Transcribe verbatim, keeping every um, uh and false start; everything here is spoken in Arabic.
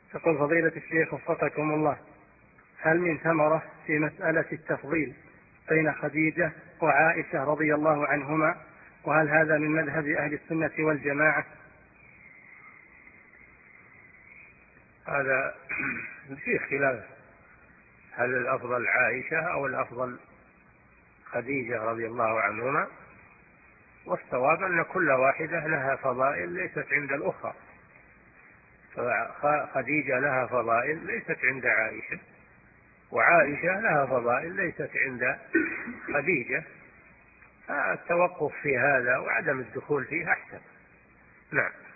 يقول فضيلة الشيخ وفقكم الله، هل من ثمرة في مسألة التفضيل بين خديجة وعائشة رضي الله عنهما؟ وهل هذا من مذهب أهل السنة والجماعة؟ هذا في خلاف، هل الأفضل عائشة أو الأفضل خديجة رضي الله عنهما؟ والصواب أن كل واحدة لها فضائل ليست عند الأخرى، فخديجة لها فضائل ليست عند عائشة، وعائشة لها فضائل ليست عند خديجة، التوقف في هذا وعدم الدخول فيه أحسن. نعم.